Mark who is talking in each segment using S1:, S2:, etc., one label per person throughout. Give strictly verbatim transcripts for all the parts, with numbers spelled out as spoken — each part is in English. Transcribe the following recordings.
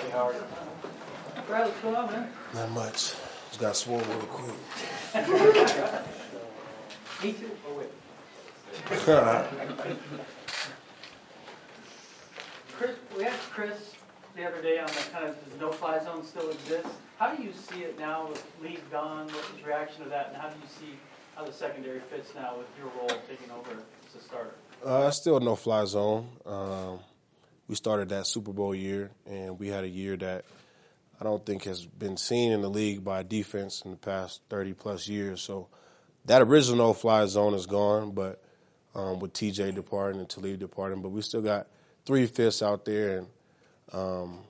S1: Hey, Howard.
S2: Brad, what's going on, man?
S3: Not much. Just got swole really quick.
S2: Me too. Oh, wait. Chris, we asked Chris the other day on the kind of, does no-fly zone still exist? How do you see it now with Lee gone? What's his reaction to that? And how do you see how the secondary fits now with your role taking over as a starter?
S3: Uh, still a no-fly zone. Um, we started that Super Bowl year, and we had a year that I don't think has been seen in the league by defense in the past thirty-plus years. So that original no-fly zone is gone, but um, with T J departing and Talib departing, but we still got three fifths out there, and um,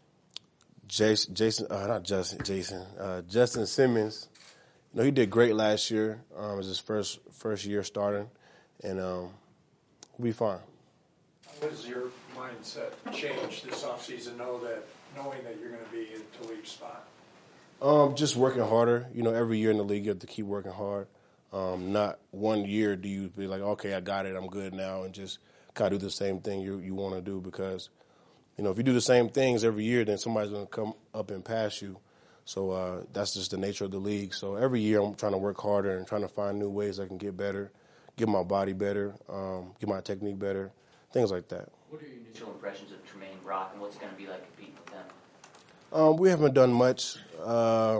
S3: Jason, Jason, uh, not Justin, Jason, uh, Justin Simmons. You know, he did great last year. Um, it was his first first year starting, and um, we'll be fine.
S1: How has your mindset changed this offseason, know that, knowing that you're going to be in Talib's spot?
S3: Um, just working harder. You know, every year in the league you have to keep working hard. Um, not one year do you be like, okay, I got it, I'm good now, and just kind of do the same thing you you want to do, because, you know, if you do the same things every year, then somebody's going to come up and pass you. So uh, that's just the nature of the league. So every year I'm trying to work harder and trying to find new ways I can get better, get my body better, um, get my technique better, things like that.
S4: What are your initial impressions of Tremaine Brock, and what's it going to be like competing with them?
S3: Um, we haven't done much uh,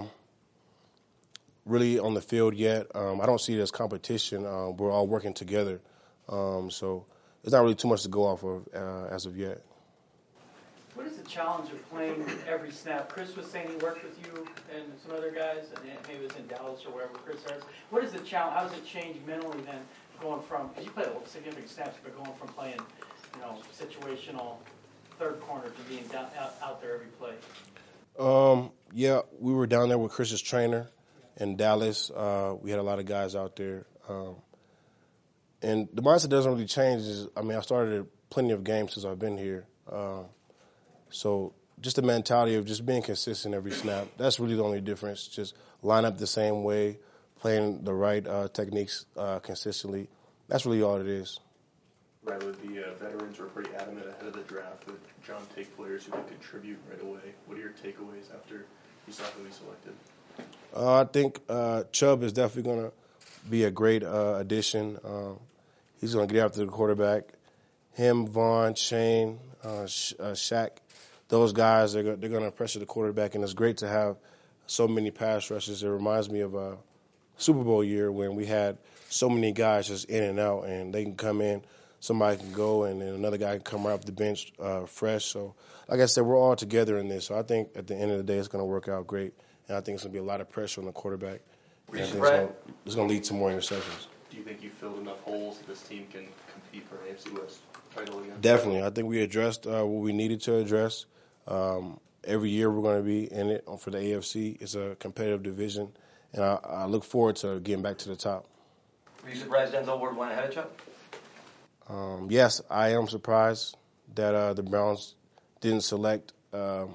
S3: really on the field yet. Um, I don't see it as competition. Uh, we're all working together. Um, so there's not really too much to go off of uh, as of yet.
S2: What is the challenge of playing every snap? Chris was saying he worked with you and some other guys, and maybe it was in Dallas or wherever Chris is. What is the challenge? How does it change mentally then, going from, because you play a significant snaps, but going from playing, you know, situational third corner to being down, out, out there every play?
S3: Um, yeah, we were down there with Chris's trainer in Dallas. Uh, we had a lot of guys out there. Um, and the mindset doesn't really change. I mean, I started plenty of games since I've been here. Uh, so just the mentality of just being consistent every snap, that's really the only difference. Just line up the same way, playing the right uh, techniques uh, consistently. That's really all it is.
S5: Right, with the uh, veterans were pretty adamant ahead of the draft that John take players who could contribute right away. What are your takeaways after you saw who he selected?
S3: Uh, I think uh, Chubb is definitely going to be a great uh, addition. Um, he's going to get after the quarterback. Him, Vaughn, Shane, uh, Sh- uh, Shaq, those guys, they're, they're going to pressure the quarterback, and it's great to have so many pass rushes. It reminds me of a Super Bowl year when we had so many guys just in and out, and they can come in, somebody can go, and then another guy can come right off the bench uh, fresh. So, like I said, we're all together in this. So I think at the end of the day it's going to work out great, and I think it's going to be a lot of pressure on the quarterback. And I think it's going, it's going to lead to more interceptions.
S5: Do you think you filled enough holes that this team can compete for an A F C West title again?
S3: Definitely. I think we addressed uh, what we needed to address. Um, every year we're going to be in it for the A F C. It's a competitive division, and I, I look forward to getting back to the top.
S6: Were you surprised Denzel Ward went ahead of Chubb?
S3: Um, yes, I am surprised that uh, the Browns didn't select. Um,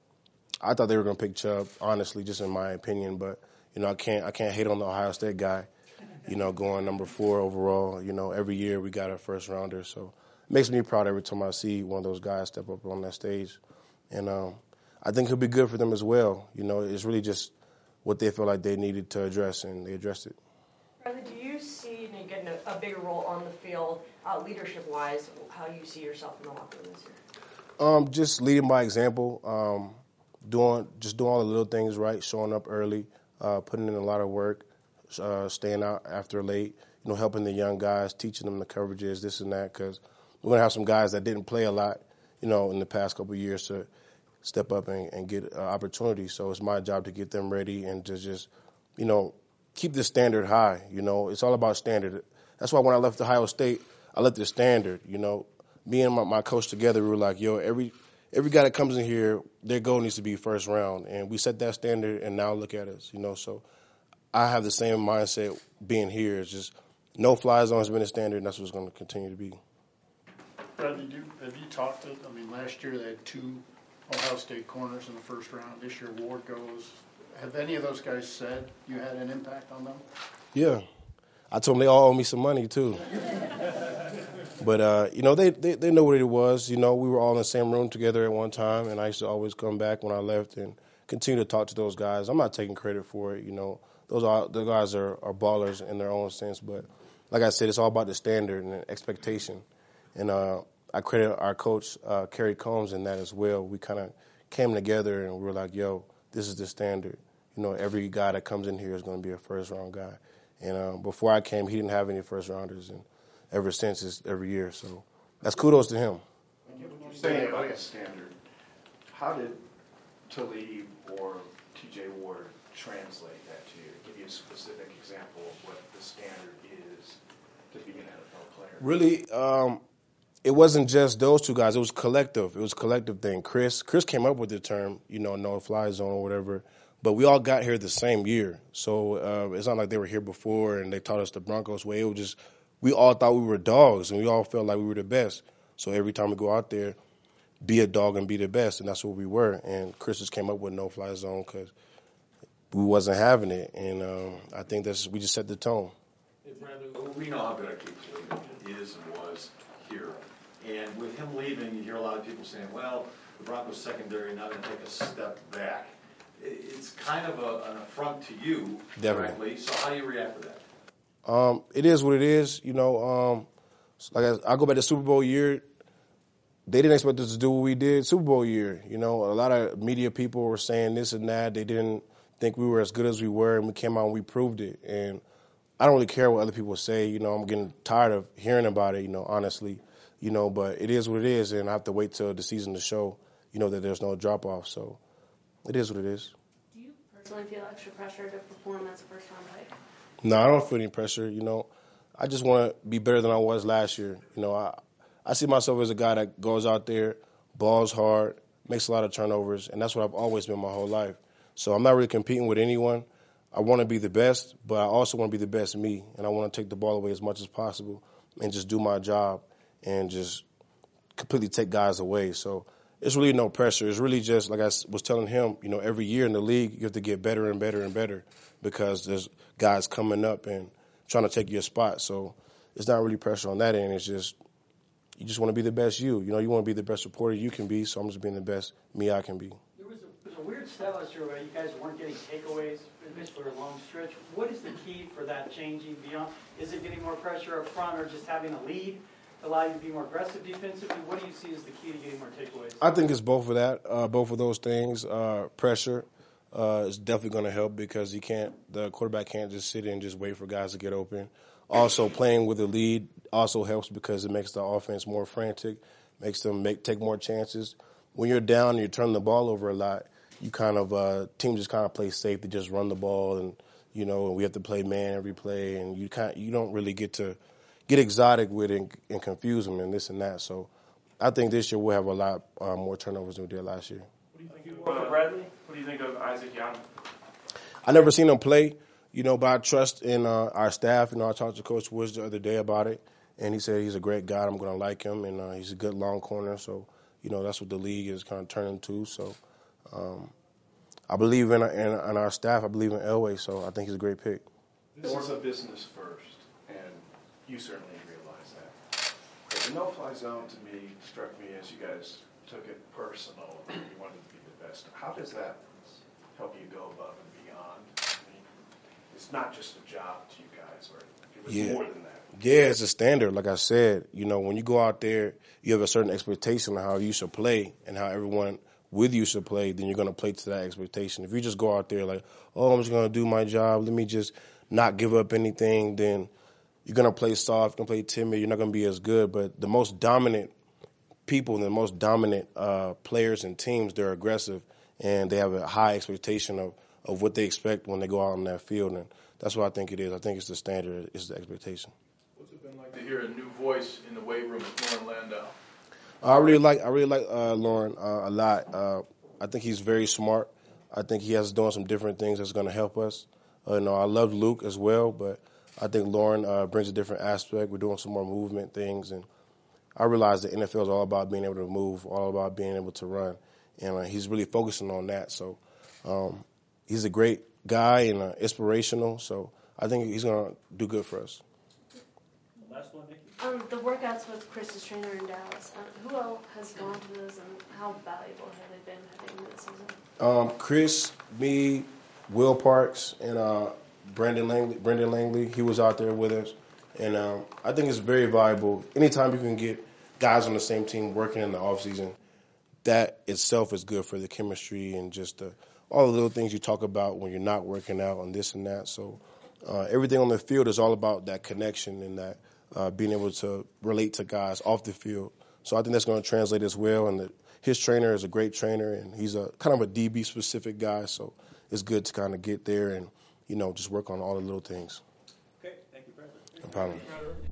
S3: I thought they were going to pick Chubb, honestly, just in my opinion. But you know, I can't I can't hate on the Ohio State guy. You know, going number four overall. You know, every year we got a first rounder, so it makes me proud every time I see one of those guys step up on that stage. And um, I think he'll be good for them as well. You know, it's really just what they feel like they needed to address, and they addressed it.
S7: Bradley, do you see you getting a, a bigger role on the field, uh, leadership-wise, how you see yourself in the locker room this year?
S3: Um, just leading by example, um, doing just doing all the little things right, showing up early, uh, putting in a lot of work, uh, staying out after late, you know, helping the young guys, teaching them the coverages, this and that, because we're going to have some guys that didn't play a lot, you know, in the past couple of years to step up and, and get uh, opportunities. So it's my job to get them ready and to just, you know, keep the standard high. You know, it's all about standard. That's why when I left Ohio State, I left the standard. You know, me and my, my coach together, we were like, yo, every every guy that comes in here, their goal needs to be first round. And we set that standard, and now look at us, you know. So I have the same mindset being here. It's just no fly zone has been a standard, and that's what it's going to continue to be.
S8: Bradley, do, have you talked to, I mean, last year they had two Ohio State corners in the first round. This year Ward goes. Have any of those guys said you had an impact on them?
S3: Yeah. I told them they all owe me some money, too. But, uh, you know, they, they, they know what it was. You know, we were all in the same room together at one time, and I used to always come back when I left and continue to talk to those guys. I'm not taking credit for it, you know. Those are the guys are, are ballers in their own sense. But like I said, it's all about the standard and the expectation. And uh, I credit our coach, uh, Kerry Combs, in that as well. We kind of came together and we were like, yo, this is the standard. You know, every guy that comes in here is going to be a first-round guy. And uh, before I came, he didn't have any first-rounders. And ever since, it's every year. So that's kudos to him.
S8: You're saying about a standard. How did Talib or T J Ward translate that to you? Give you a specific example of what the standard is to be an N F L player.
S3: Really, um, it wasn't just those two guys. It was collective. It was a collective thing. Chris, Chris came up with the term, you know, no-fly zone or whatever. But we all got here the same year. So uh, it's not like they were here before and they taught us the Broncos way. It was just we all thought we were dogs and we all felt like we were the best. So every time we go out there, be a dog and be the best, and that's what we were. And Chris just came up with no-fly zone because we wasn't having it. And um, I think that's we just set the tone.
S9: We know how good our keeper is and was here. And with him leaving, you hear a lot of people saying, well, the Broncos secondary now going to take a step back. It's kind of a, an affront to you,
S3: Definitely.
S9: frankly. So how do you react to that?
S3: Um, it is what it is. You know, um, like I, I go back to Super Bowl year. They didn't expect us to do what we did Super Bowl year. You know, a lot of media people were saying this and that. They didn't think we were as good as we were, and we came out and we proved it. And I don't really care what other people say. You know, I'm getting tired of hearing about it, you know, honestly. You know, but it is what it is, and I have to wait till the season to show, you know, that there's no drop-off. So it is what it is.
S10: Do you personally feel extra pressure to perform as a first-round pick?
S3: No, I don't feel any pressure. You know, I just want to be better than I was last year. You know, I I see myself as a guy that goes out there, balls hard, makes a lot of turnovers, and that's what I've always been my whole life. So I'm not really competing with anyone. I want to be the best, but I also want to be the best me, and I want to take the ball away as much as possible and just do my job and just completely take guys away. So it's really no pressure. It's really just, like I was telling him, you know, every year in the league, you have to get better and better and better because there's guys coming up and trying to take your spot. So it's not really pressure on that end. It's just you just want to be the best you. You know, you want to be the best reporter you can be, so I'm just being the best me I can be.
S2: There was a, there was a weird stat last year where you guys weren't getting takeaways, at least for a long stretch. What is the key for that changing beyond? Is it getting more pressure up front or just having a lead? Allow you to be more aggressive defensively? What do you see as the key to getting more takeaways?
S3: I think it's both of that, uh, both of those things. Uh, pressure uh, is definitely going to help because you can't, the quarterback can't just sit and just wait for guys to get open. Also, playing with a lead also helps because it makes the offense more frantic, makes them make take more chances. When you're down and you're turning the ball over a lot, you kind of uh, team just kind of play safe to just run the ball, and you know, and we have to play man every play, and you kind you don't really get to get exotic with it and, and confuse them and this and that. So I think this year we'll have a lot uh, more turnovers than we did last year.
S5: What do you think of uh, Bradley? What do you think of Isaac Young?
S3: I never seen him play, you know, but I trust in uh, our staff. You know, I talked to Coach Woods the other day about it, and he said he's a great guy. I'm going to like him, and uh, he's a good long corner. So, you know, that's what the league is kind of turning to. So um, I believe in, in, in our staff. I believe in Elway, so I think he's a great pick.
S8: This is a business first, and you certainly realize that. But the no-fly zone, to me, struck me as you guys took it personal. You wanted to be the best. How does that help you go above and beyond? I mean, it's not just a job to you guys, or it was
S3: Yeah.
S8: more than that.
S3: Yeah, it's a standard. Like I said, you know, when you go out there, you have a certain expectation of how you should play and how everyone with you should play, then you're going to play to that expectation. If you just go out there like, oh, I'm just going to do my job, let me just not give up anything, then you're going to play soft, you're going to play timid, you're not going to be as good. But the most dominant people and the most dominant uh, players and teams, they're aggressive, and they have a high expectation of, of what they expect when they go out on that field. And that's what I think it is. I think it's the standard, it's the expectation.
S1: What's it been like to hear a new voice in the weight room with Lauren Landau?
S3: I really like I really like uh, Lauren uh, a lot. Uh, I think he's very smart. I think he has doing some different things that's going to help us. Uh, you know, I love Luke as well, but I think Lauren uh, brings a different aspect. We're doing some more movement things, and I realize the N F L is all about being able to move, all about being able to run, and uh, he's really focusing on that. So um, he's a great guy and uh, inspirational. So I think he's going to do good for us.
S2: Last one, Nicky.
S10: Um, the workouts with Chris's trainer in Dallas, uh, who else has gone to those and how valuable have they been heading into the season?
S3: Um, Chris, me, Will Parks, and uh, Brandon Langley. Brendan Langley, he was out there with us, and um, I think it's very valuable. Anytime you can get guys on the same team working in the off season, that itself is good for the chemistry and just the, all the little things you talk about when you're not working out and this and that. So uh, everything on the field is all about that connection and that uh, being able to relate to guys off the field. So I think that's going to translate as well. And the, his trainer is a great trainer, and he's a kind of a D B specific guy. So it's good to kind of get there and, you know, just work on all the little things.
S1: Okay, thank you, Bradley.
S3: No problem.